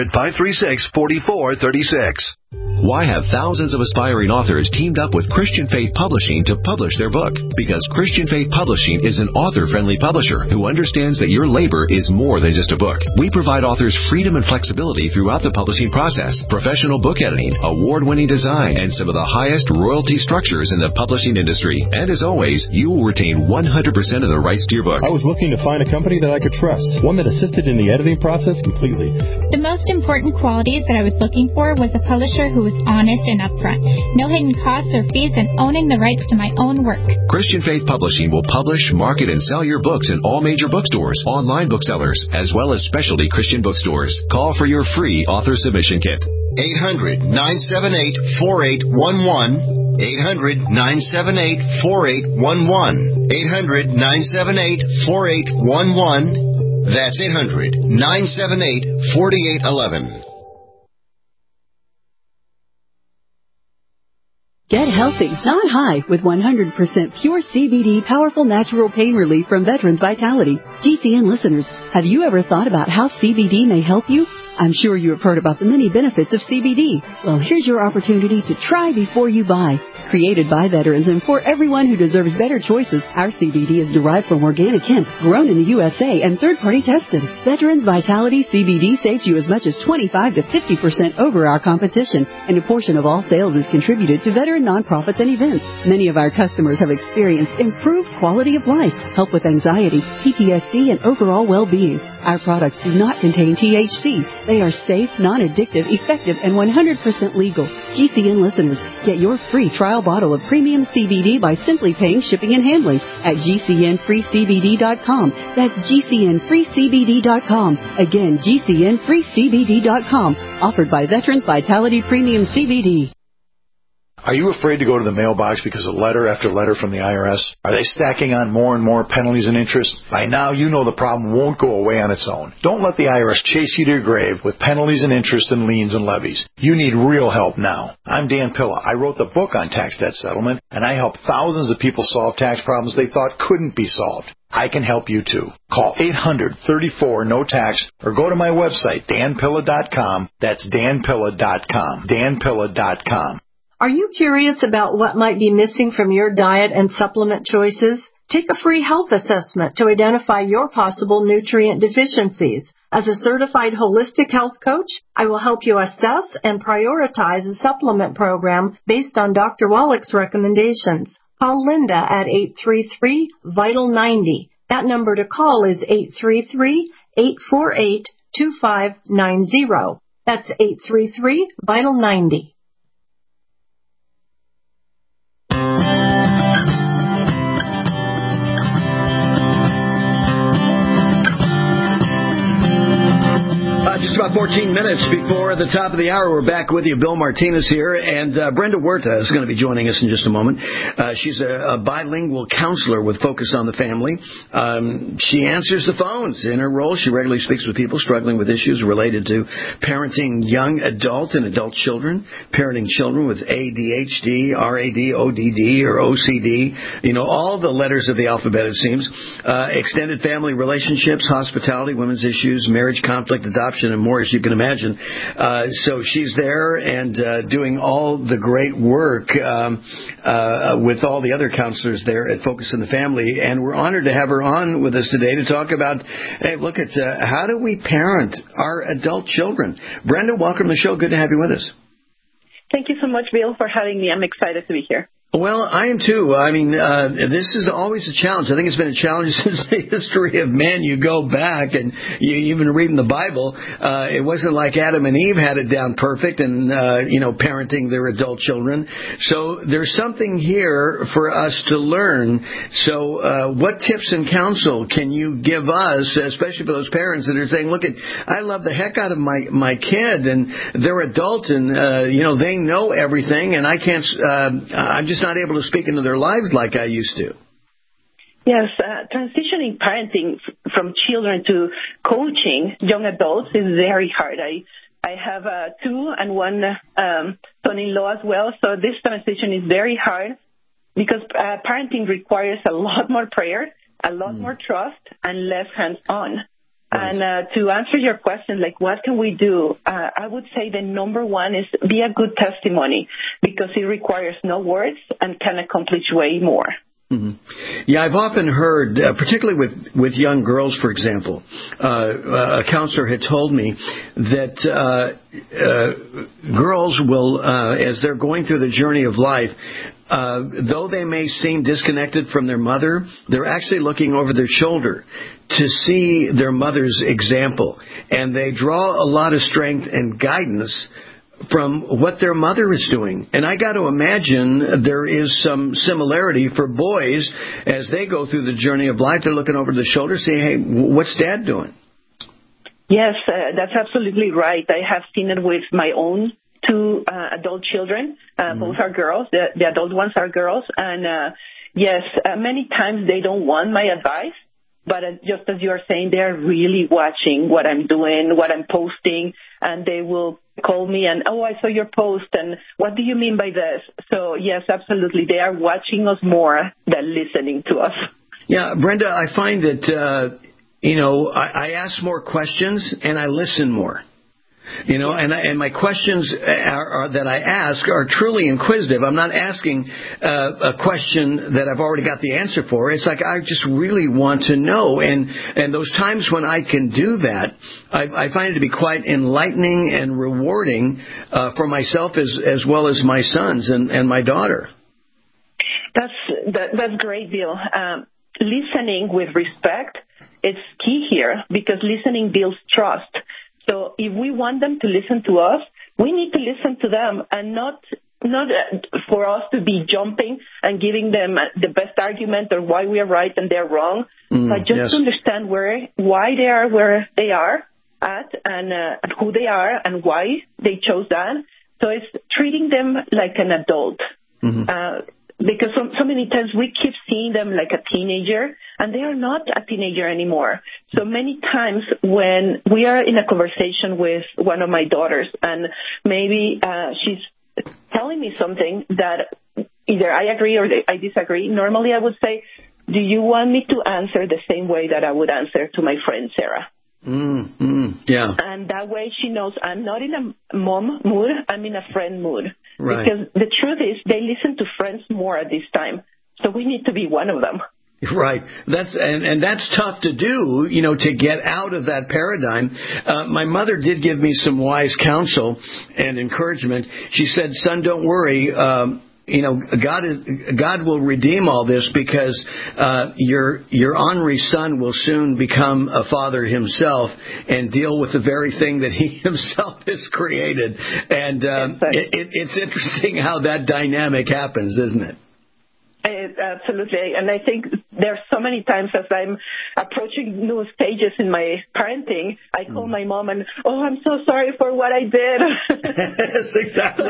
800-536-4436. Why have thousands of aspiring authors teamed up with Christian Faith Publishing to publish their book? Because Christian Faith Publishing is an author-friendly publisher who understands that your labor is more than just a book. We provide authors freedom and flexibility throughout the publishing process, professional book editing, award-winning design, and some of the highest royalty structures in the publishing industry. And as always, you will retain 100% of the rights to your book. I was looking to find a company that I could trust, one that assisted in the editing process completely. The most important qualities that I was looking for was a publisher who was honest and upfront, no hidden costs or fees, and owning the rights to my own work. Christian Faith Publishing will publish, market, and sell your books in all major bookstores, online booksellers, as well as specialty Christian bookstores. Call for your free author submission kit. 800-978-4811. 800-978-4811. 800-978-4811. That's 800-978-4811. Get healthy, not high, with 100% pure CBD powerful natural pain relief from Veterans Vitality. GCN listeners, have you ever thought about how CBD may help you? I'm sure you have heard about the many benefits of CBD. Well, here's your opportunity to try before you buy. Created by veterans and for everyone who deserves better choices, our CBD is derived from organic hemp, grown in the USA and third-party tested. Veterans Vitality CBD saves you as much as 25 to 50% over our competition, and a portion of all sales is contributed to veteran nonprofits and events. Many of our customers have experienced improved quality of life, help with anxiety, PTSD, and overall well-being. Our products do not contain THC. They are safe, non-addictive, effective, and 100% legal. GCN listeners, get your free trial bottle of premium CBD by simply paying shipping and handling at GCNFreeCBD.com. That's GCNFreeCBD.com. Again, GCNFreeCBD.com. Offered by Veterans Vitality Premium CBD. Are you afraid to go to the mailbox because of letter after letter from the IRS? Are they stacking on more and more penalties and interest? By now, you know the problem won't go away on its own. Don't let the IRS chase you to your grave with penalties and interest and liens and levies. You need real help now. I'm Dan Pilla. I wrote the book on tax debt settlement, and I help thousands of people solve tax problems they thought couldn't be solved. I can help you too. Call 800-34-NO-TAX or go to my website, danpilla.com. That's danpilla.com. danpilla.com. Are you curious about what might be missing from your diet and supplement choices? Take a free health assessment to identify your possible nutrient deficiencies. As a certified holistic health coach, I will help you assess and prioritize a supplement program based on Dr. Wallach's recommendations. Call Linda at 833-VITAL-90. That number to call is 833-848-2590. That's 833-VITAL-90. Just about 14 minutes before the top of the hour, we're back with you. Bill Martinez here, and Brenda Huerta is going to be joining us in just a moment. She's a bilingual counselor with Focus on the Family. She answers the phones. In her role, she regularly speaks with people struggling with issues related to parenting young adult and adult children, parenting children with ADHD, RAD, ODD, or OCD, all the letters of the alphabet, it seems, extended family relationships, hospitality, women's issues, marriage, conflict, adoption, and more, as you can imagine. So she's there and doing all the great work with all the other counselors there at Focus on the Family. And we're honored to have her on with us today to talk about, how do we parent our adult children? Brenda, welcome to the show. Good to have you with us. Thank you so much, Bill, for having me. I'm excited to be here. Well, I am too. I mean, this is always a challenge. I think it's been a challenge since the history of man. You go back and you even read in the Bible, it wasn't like Adam and Eve had it down perfect and, parenting their adult children. So there's something here for us to learn. So what tips and counsel can you give us, especially for those parents that are saying, look, I love the heck out of my kid and they're adult and, they know everything and I can't, I'm just not able to speak into their lives like I used to. Yes, transitioning parenting from children to coaching young adults is very hard. I have 2 and 1 son-in-law as well, so this transition is very hard because parenting requires a lot more prayer, a lot more trust, and less hands-on. And to answer your question, what can we do? I would say the number one is be a good testimony because it requires no words and can accomplish way more. Mm-hmm. Yeah, I've often heard, particularly with young girls, for example, a counselor had told me that girls will, as they're going through the journey of life, though they may seem disconnected from their mother, they're actually looking over their shoulder to see their mother's example. And they draw a lot of strength and guidance from what their mother is doing. And I got to imagine there is some similarity for boys as they go through the journey of life. They're looking over the shoulder saying, hey, what's Dad doing? Yes, that's absolutely right. I have seen it with my own 2 adult children. Both are girls. The adult ones are girls. And yes, many times they don't want my advice. But just as you are saying, they're really watching what I'm doing, what I'm posting, and they will call me and, I saw your post, and what do you mean by this? So, yes, absolutely. They are watching us more than listening to us. Yeah, Brenda, I find that, I ask more questions and I listen more. And my questions that I ask are truly inquisitive. I'm not asking a question that I've already got the answer for. It's like I just really want to know. And those times when I can do that, I find it to be quite enlightening and rewarding for myself as well as my sons and my daughter. That's great, Bill. Listening with respect is key here because listening builds trust. So if we want them to listen to us, we need to listen to them and not for us to be jumping and giving them the best argument or why we are right and they're wrong, but just to understand why they are where they are at and who they are and why they chose that. So it's treating them like an adult. Because so many times we keep seeing them like a teenager, and they are not a teenager anymore. So many times when we are in a conversation with one of my daughters, and maybe she's telling me something that either I agree or I disagree, normally I would say, do you want me to answer the same way that I would answer to my friend Sarah? Yeah. And that way she knows I'm not in a mom mood, I'm in a friend mood. Right. Because the truth is they listen to friends more at this time. So we need to be one of them. Right. That's tough to do, to get out of that paradigm. My mother did give me some wise counsel and encouragement. She said, son, don't worry. God will redeem all this because your ornery son will soon become a father himself and deal with the very thing that he himself has created. And it's interesting how that dynamic happens, isn't it? Absolutely. And I think there's so many times as I'm approaching new stages in my parenting, I call my mom and, I'm so sorry for what I did. Yes, exactly.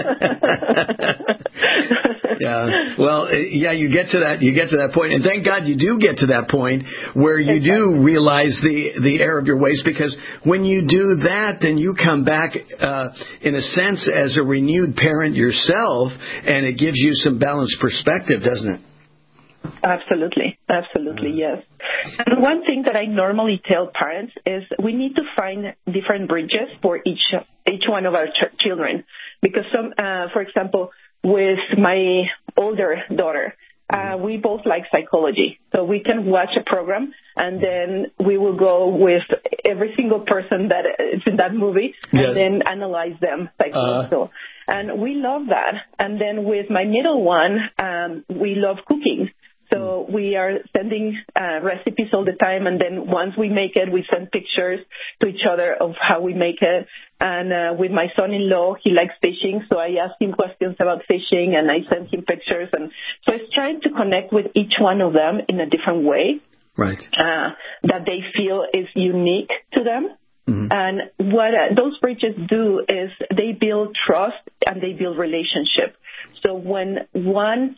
Yeah. Well, you get to that point. And thank God you do get to that point where you do realize the error of your ways, because when you do that, then you come back, in a sense, as a renewed parent yourself, and it gives you some balanced perspective, doesn't it? Absolutely, yes. And one thing that I normally tell parents is we need to find different bridges for each one of our children. Because for example, with my older daughter, we both like psychology. So we can watch a program and then we will go with every single person that is in that movie and then analyze them psychologically. And we love that. And then with my middle one, we love cooking. So we are sending recipes all the time, and then once we make it, we send pictures to each other of how we make it. And with my son-in-law, he likes fishing, so I ask him questions about fishing, and I send him pictures. And so it's trying to connect with each one of them in a different way, right? That they feel is unique to them. And what those bridges do is they build trust and they build relationship. So when one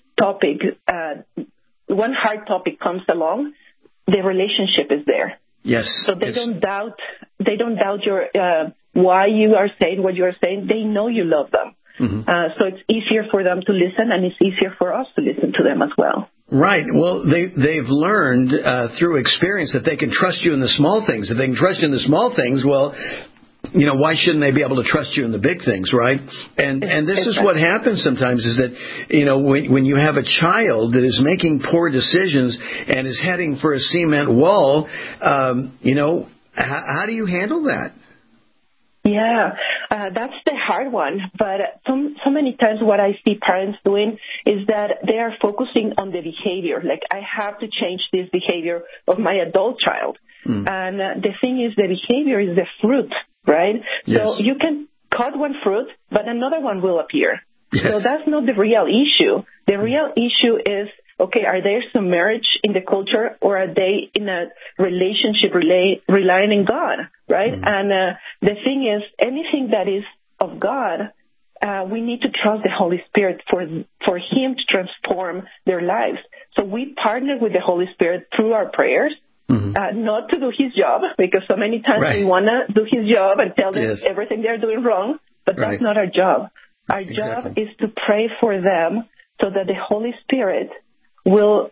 hard topic comes along, the relationship is there. Yes. So they don't doubt your why you are saying what you are saying. They know you love them. So it's easier for them to listen, and it's easier for us to listen to them as well. Right. Well, they've learned through experience that they can trust you in the small things. If they can trust you in the small things, well, why shouldn't they be able to trust you in the big things, right? And this is what happens sometimes is that, when you have a child that is making poor decisions and is heading for a cement wall, how do you handle that? Yeah, that's the hard one. But so many times what I see parents doing is that they are focusing on the behavior. Like, I have to change this behavior of my adult child. And the thing is, the behavior is the fruit, right? Yes. So you can cut one fruit, but another one will appear. Yes. So that's not the real issue. The real issue is, okay, are they submerged in the culture, or are they in a relationship relying on God, right? And the thing is, anything that is of God, we need to trust the Holy Spirit for Him to transform their lives. So we partner with the Holy Spirit through our prayers, not to do His job, because so many times we want to do His job and tell them everything they're doing wrong, but that's not our job. Our job is to pray for them so that the Holy Spirit will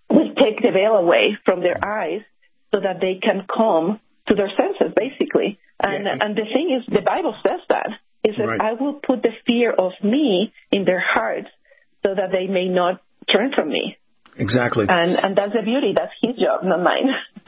take the veil away from their eyes so that they can come to their senses, basically. And the thing is, the Bible says that. It says, I will put the fear of me in their hearts so that they may not turn from me. Exactly. And that's the beauty. That's his job, not mine.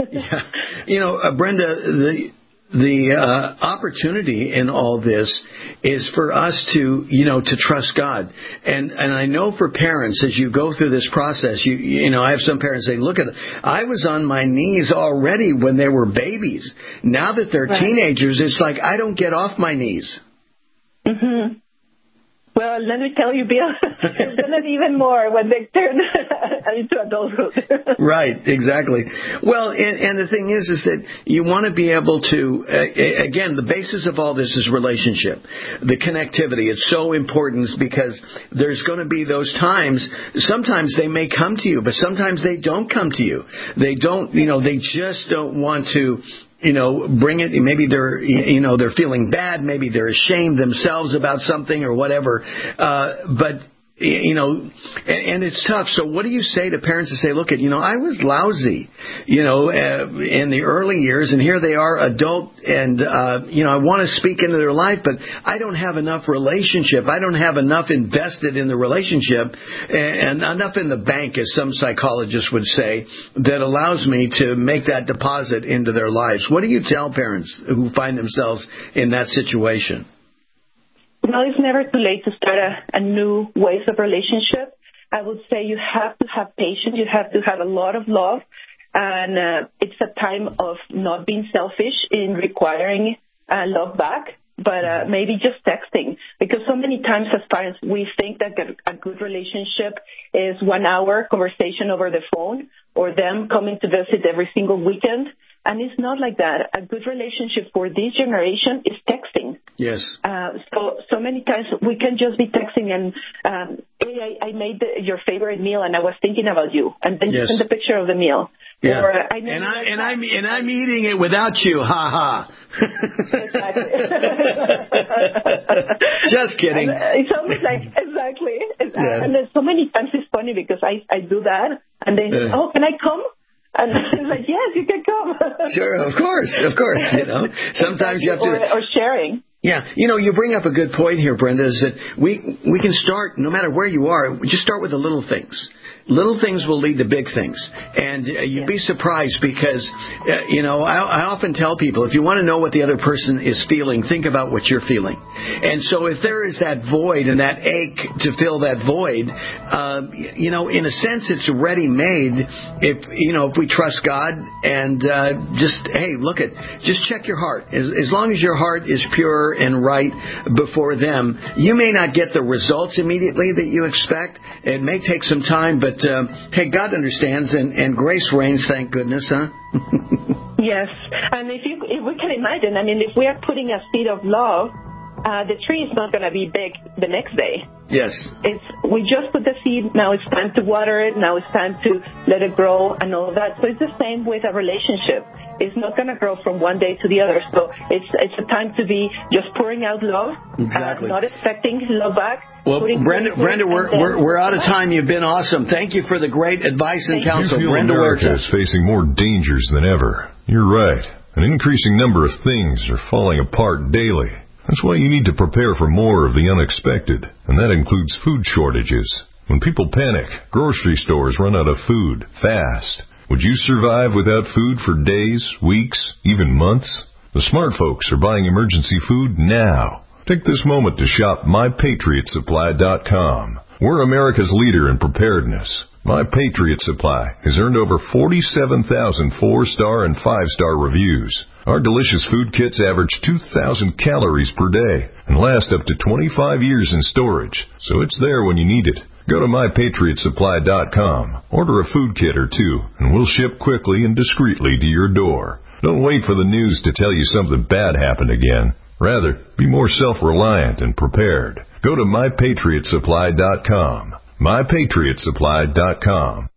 Brenda, the opportunity in all this is for us to trust God. And I know for parents, as you go through this process, I have some parents say, look, I was on my knees already when they were babies. Now that they're teenagers, it's like I don't get off my knees. Mm-hmm. Well, let me tell you, Bill, it's going to be even more when they turn into adulthood. Right, exactly. Well, and the thing is that you want to be able to, again, the basis of all this is relationship. The connectivity. It's so important because there's going to be those times, sometimes they may come to you, but sometimes they don't come to you. They don't, they just don't want to bring it. Maybe they're feeling bad. Maybe they're ashamed themselves about something or whatever. But and it's tough. So what do you say to parents to say, look, I was lousy, in the early years, and here they are, adult, and, I want to speak into their life, but I don't have enough relationship. I don't have enough invested in the relationship and enough in the bank, as some psychologists would say, that allows me to make that deposit into their lives. What do you tell parents who find themselves in that situation? Well, it's never too late to start a new ways of relationship. I would say you have to have patience. You have to have a lot of love. And it's a time of not being selfish in requiring love back, but maybe just texting. Because so many times as parents, we think that a good relationship is 1 hour conversation over the phone or them coming to visit every single weekend. And it's not like that. A good relationship for this generation is texting. Yes. So many times we can just be texting and, hey, I made your favorite meal and I was thinking about you. And then you send a picture of the meal. Yeah. Or, I'm eating it without you. Ha ha. Exactly. Just kidding. It's almost like, exactly. And then so many times it's funny because I do that and then, can I come? And it's like, yes, you can come. Sure, of course. Sometimes you have to... Or sharing. Yeah. You bring up a good point here, Brenda, is that we can start, no matter where you are, just start with the little things. Little things will lead to big things. And you'd be surprised because, I often tell people, if you want to know what the other person is feeling, think about what you're feeling. And so if there is that void and that ache to fill that void, in a sense, it's ready-made if we trust God and just check your heart. As long as your heart is pure and right before them, you may not get the results immediately that you expect. It may take some time, but hey, God understands, and grace reigns, thank goodness, huh? Yes, and if we can imagine, if we are putting a seed of love, the tree is not going to be big the next day. Yes. We just put the seed, now it's time to water it, now it's time to let it grow and all that. So it's the same with a relationship. It's not going to grow from one day to the other. So it's a time to be just pouring out love, not expecting love back. Well, Brenda, we're out of time. You've been awesome. Thank you for the great advice and counsel. Brenda America is facing more dangers than ever. You're right. An increasing number of things are falling apart daily. That's why you need to prepare for more of the unexpected, and that includes food shortages. When people panic, grocery stores run out of food fast. Would you survive without food for days, weeks, even months? The smart folks are buying emergency food now. Take this moment to shop MyPatriotSupply.com. We're America's leader in preparedness. My Patriot Supply has earned over 47,000 4-star and 5-star reviews. Our delicious food kits average 2,000 calories per day and last up to 25 years in storage, so it's there when you need it. Go to MyPatriotSupply.com, order a food kit or two, and we'll ship quickly and discreetly to your door. Don't wait for the news to tell you something bad happened again. Rather, be more self-reliant and prepared. Go to MyPatriotSupply.com. MyPatriotSupply.com.